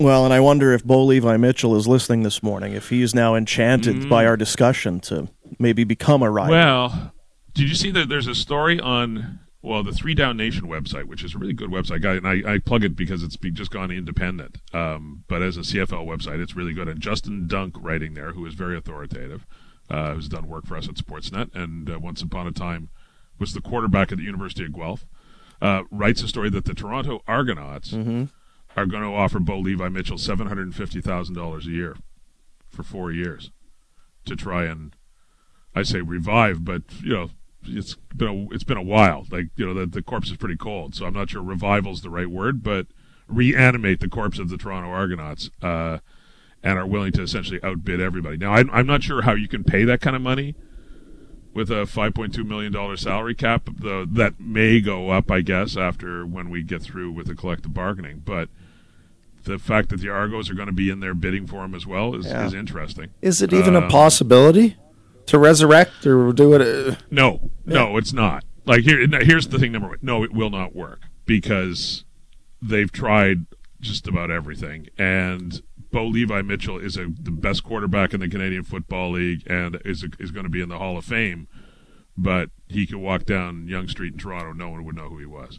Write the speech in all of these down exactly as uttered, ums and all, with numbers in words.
Well, and I wonder if Bo Levi Mitchell is listening this morning, if he is now enchanted mm. by our discussion to maybe become a rival. Well, did you see that there's a story on, well, the Three Down Nation website, which is a really good website, and I, I plug it because it's just gone independent, um, but as a C F L website, it's really good. And Justin Dunk writing there, who is very authoritative, uh, who's done work for us at Sportsnet, and uh, once upon a time was the quarterback at the University of Guelph, uh, writes a story that the Toronto Argonauts mm-hmm. are going to offer Bo Levi Mitchell seven hundred fifty thousand dollars a year for four years to try and, I say revive, but, you know, it's been a, it's been a while. Like, you know, the, the corpse is pretty cold, so I'm not sure revival's the right word, but reanimate the corpse of the Toronto Argonauts uh, and are willing to essentially outbid everybody. Now, I, I'm not sure how you can pay that kind of money with a five point two million dollars salary cap. The, that may go up, I guess, after when we get through with the collective bargaining, but the fact that the Argos are going to be in there bidding for him as well is, yeah. is interesting. Is it even um, a possibility to resurrect or do it? Uh, no, yeah. no, it's not. Like here, here's the thing. Number one, no, it will not work because they've tried just about everything. And Bo Levi Mitchell is a, the best quarterback in the Canadian Football League and is a, is going to be in the Hall of Fame. But he could walk down Yonge Street in Toronto, no one would know who he was.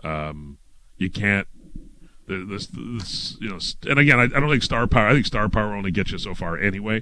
Um, you can't. This, this, you know, and again, I, I don't think star power. I think star power only gets you so far anyway.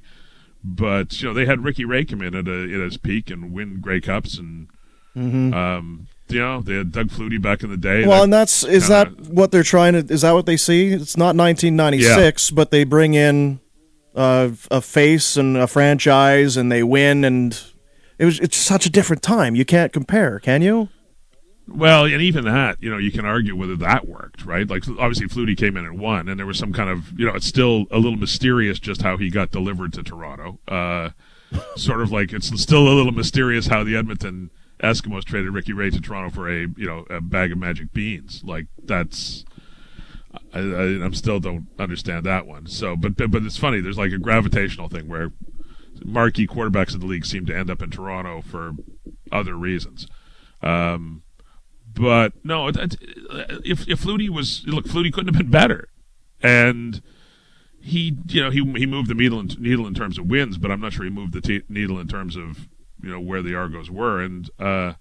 But you know, they had Ricky Ray come in at, a, at his peak and win Grey Cups, and mm-hmm. um, you know, they had Doug Flutie back in the day. Well, that and that's is kinda, that what they're trying to? Is that what they see? It's not nineteen ninety-six, yeah. but they bring in uh, a face and a franchise, and they win, and it was it's such a different time. You can't compare, can you? Well, and even that, you know, you can argue whether that worked, right? Like, obviously, Flutie came in and won, and there was some kind of, you know, it's still a little mysterious just how he got delivered to Toronto. Uh, sort of like it's still a little mysterious how the Edmonton Eskimos traded Ricky Ray to Toronto for a, you know, a bag of magic beans. Like, that's, I, I I'm still don't understand that one. So, but but it's funny. There's like a gravitational thing where marquee quarterbacks in the league seem to end up in Toronto for other reasons. Um, But no, it, it, if if Flutie was look, Flutie couldn't have been better, and he you know he he moved the needle in, needle in terms of wins, but I'm not sure he moved the t- needle in terms of you know where the Argos were. And uh,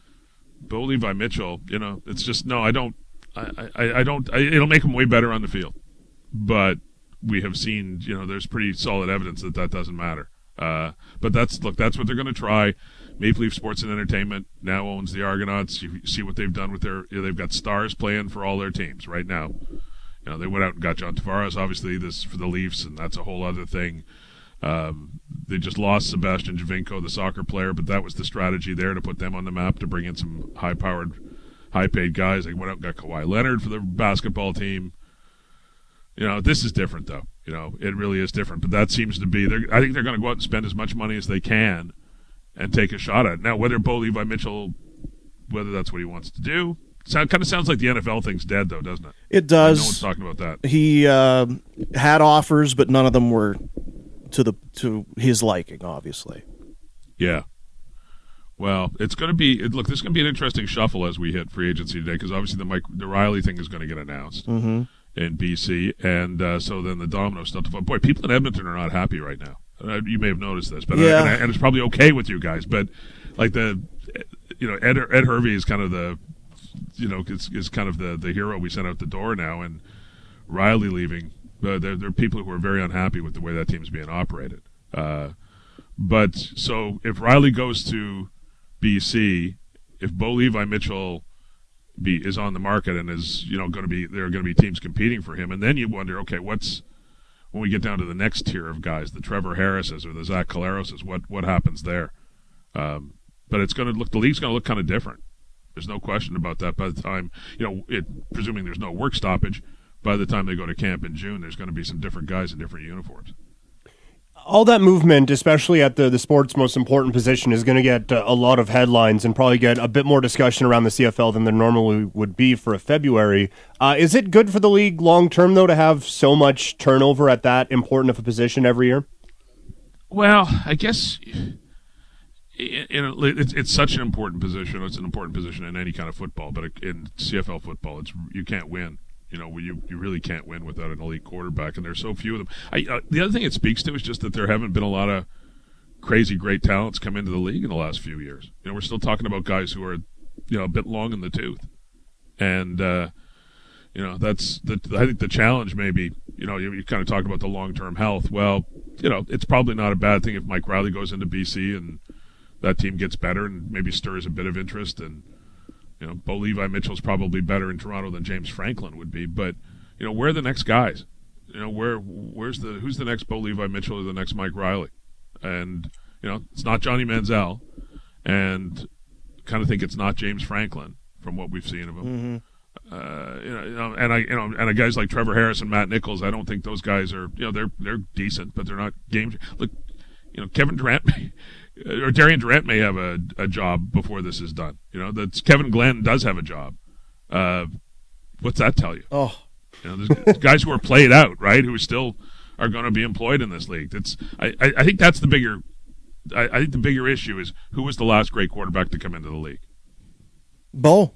Bo Levi Mitchell, you know, it's just no, I don't, I I, I don't. I, it'll make him way better on the field, but we have seen you know there's pretty solid evidence that that doesn't matter. Uh, but that's look, that's what they're going to try. Maple Leaf Sports and Entertainment now owns the Argonauts. You see what they've done with their – they've got stars playing for all their teams right now. You know, they went out and got John Tavares, obviously, this for the Leafs, and that's a whole other thing. Um, they just lost Sebastian Giovinco, the soccer player, but that was the strategy there to put them on the map, to bring in some high-powered, high-paid guys. They went out and got Kawhi Leonard for the basketball team. You know, this is different, though. You know, it really is different. But that seems to be – I think they're going to go out and spend as much money as they can and take a shot at it. Now, whether Bo Levi Mitchell, whether that's what he wants to do, sound, kind of sounds like the N F L thing's dead, though, doesn't it? It does. No one's talking about that. He uh, had offers, but none of them were to the to his liking, obviously. Yeah. Well, it's going to be – look, this is going to be an interesting shuffle as we hit free agency today, because obviously the Mike the Riley thing is going to get announced mm-hmm. in B C, and uh, so then the domino stuff. Boy, people in Edmonton are not happy right now. Uh, you may have noticed this, but yeah. uh, and, and it's probably okay with you guys. But like the, you know, Ed Ed Hervey is kind of the, you know, is, is kind of the, the hero we sent out the door now, and Riley leaving. Uh, there, there are people who are very unhappy with the way that team's being operated. Uh, but so if Riley goes to B C, if Bo Levi Mitchell be is on the market and is you know going to be there are going to be teams competing for him, and then you wonder, okay, what's when we get down to the next tier of guys, the Trevor Harrises or the Zach Colaroses, what what happens there? Um, but it's going to look, the league's going to look kind of different. There's no question about that. By the time, you know, it, presuming there's no work stoppage, by the time they go to camp in June, there's going to be some different guys in different uniforms. All that movement, especially at the, the sport's most important position, is going to get uh, a lot of headlines and probably get a bit more discussion around the C F L than there normally would be for a February. Uh, is it good for the league long-term, though, to have so much turnover at that important of a position every year? Well, I guess in, in, it's, it's such an important position. It's an important position in any kind of football, but in C F L football, it's you can't win You know, you you really can't win without an elite quarterback, and there's so few of them. I, uh, the other thing it speaks to is just that there haven't been a lot of crazy great talents come into the league in the last few years. You know, we're still talking about guys who are, you know, a bit long in the tooth, and uh, you know that's the I think the challenge maybe. You know, you, you kind of talk about the long term health. Well, you know, it's probably not a bad thing if Mike Riley goes into B C and that team gets better and maybe stirs a bit of interest. And you know, Bo Levi Mitchell's probably better in Toronto than James Franklin would be. But you know, where are the next guys? You know, where where's the who's the next Bo Levi Mitchell or the next Mike Riley? And you know, it's not Johnny Manziel, and kind of think it's not James Franklin from what we've seen of him. Mm-hmm. Uh, you know, you know, and I, you know, and guys like Trevor Harris and Matt Nichols, I don't think those guys are, you know, they're they're decent, but they're not game. Look, you know, Kevin Durant may, or Darian Durant may have a, a job before this is done. You know, that's Kevin Glenn does have a job. Uh, what's that tell you? Oh, you know, there's guys who are played out, right? Who still are going to be employed in this league. That's I, I, I think that's the bigger. I, I think the bigger issue is who was the last great quarterback to come into the league. Bo.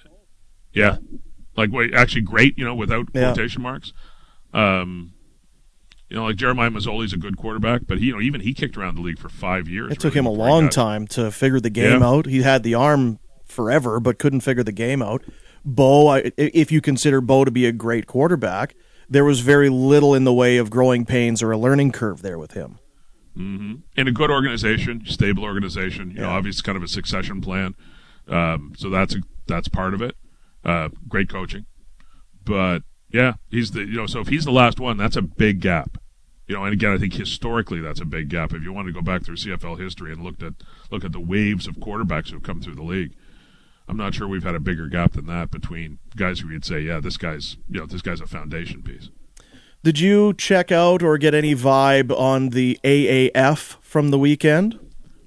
Yeah, like wait, actually great, you know, without yeah. quotation marks. Um, you know, like Jeremiah Mazzoli's a good quarterback, but he, you know, even he kicked around the league for five years. It took really, him a long got... time to figure the game yeah. out. He had the arm forever, but couldn't figure the game out. Bo, I, if you consider Bo to be a great quarterback, there was very little in the way of growing pains or a learning curve there with him. Mm-hmm. In a good organization, stable organization, you yeah. know, obviously kind of a succession plan. Um, so that's a, that's part of it. Uh, great coaching, but yeah, he's the you know. So if he's the last one, that's a big gap, you know. And again, I think historically that's a big gap. If you want to go back through C F L history and look at look at the waves of quarterbacks who've come through the league, I'm not sure we've had a bigger gap than that between guys who you'd say, yeah, this guy's you know this guy's a foundation piece. Did you check out or get any vibe on the A A F from the weekend?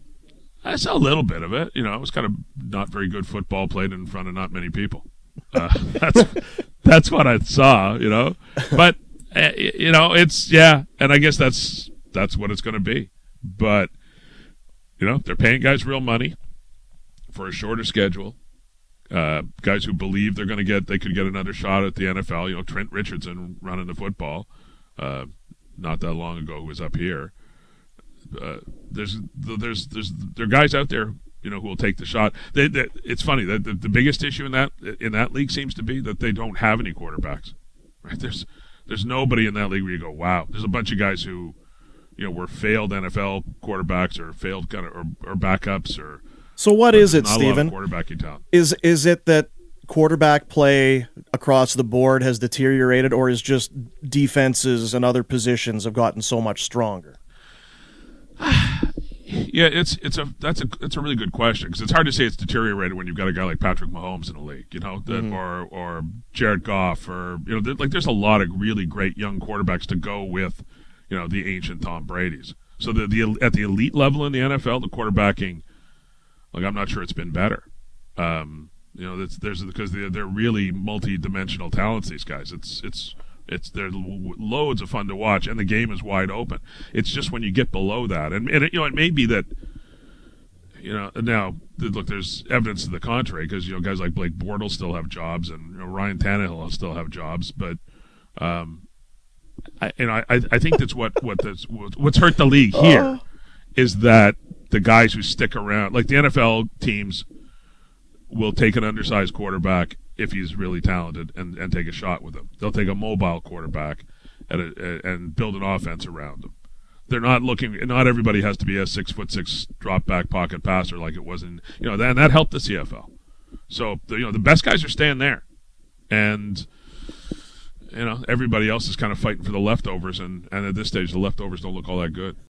I saw a little bit of it. You know, it was kind of not very good football played in front of not many people. Uh, that's that's what I saw, you know. But uh, you know, it's yeah, and I guess that's that's what it's going to be. But you know, they're paying guys real money for a shorter schedule. Uh, guys who believe they're going to get they could get another shot at the N F L. You know, Trent Richardson running the football uh, not that long ago who was up here. Uh, there's there's there's there are guys out there, you know, who will take the shot. They, they, it's funny that the, the biggest issue in that in that league seems to be that they don't have any quarterbacks. Right? There's there's nobody in that league where you go, wow. There's a bunch of guys who, you know, were failed N F L quarterbacks or failed kind of or, or backups or. So what is it, not Stephen? A lot of quarterbacking talent. Is is it that quarterback play across the board has deteriorated, or is just defenses and other positions have gotten so much stronger? Yeah, it's it's a that's a it's a really good question because it's hard to say it's deteriorated when you've got a guy like Patrick Mahomes in the league, you know, that, mm-hmm. or or Jared Goff, or you know, like there's a lot of really great young quarterbacks to go with, you know, the ancient Tom Brady's. So the the at the elite level in the N F L, the quarterbacking, like I'm not sure it's been better. Um, you know, that's there's because they're they're really multi-dimensional talents. These guys, it's it's. It's they're loads of fun to watch, and the game is wide open. It's just when you get below that, and, and it, you know, it may be that, you know, now look, there's evidence to the contrary because you know guys like Blake Bortles still have jobs, and you know, Ryan Tannehill will still have jobs, but, um, I, and I I think that's what what that's, what's hurt the league here oh. is that the guys who stick around, like the N F L teams, will take an undersized quarterback if he's really talented and, and take a shot with him. They'll take a mobile quarterback and, a, and build an offense around him. They're not looking. Not everybody has to be a six foot six drop back pocket passer like it was in you know, and that helped the C F L. So the, you know the best guys are staying there, and you know everybody else is kind of fighting for the leftovers. And, and at this stage, the leftovers don't look all that good.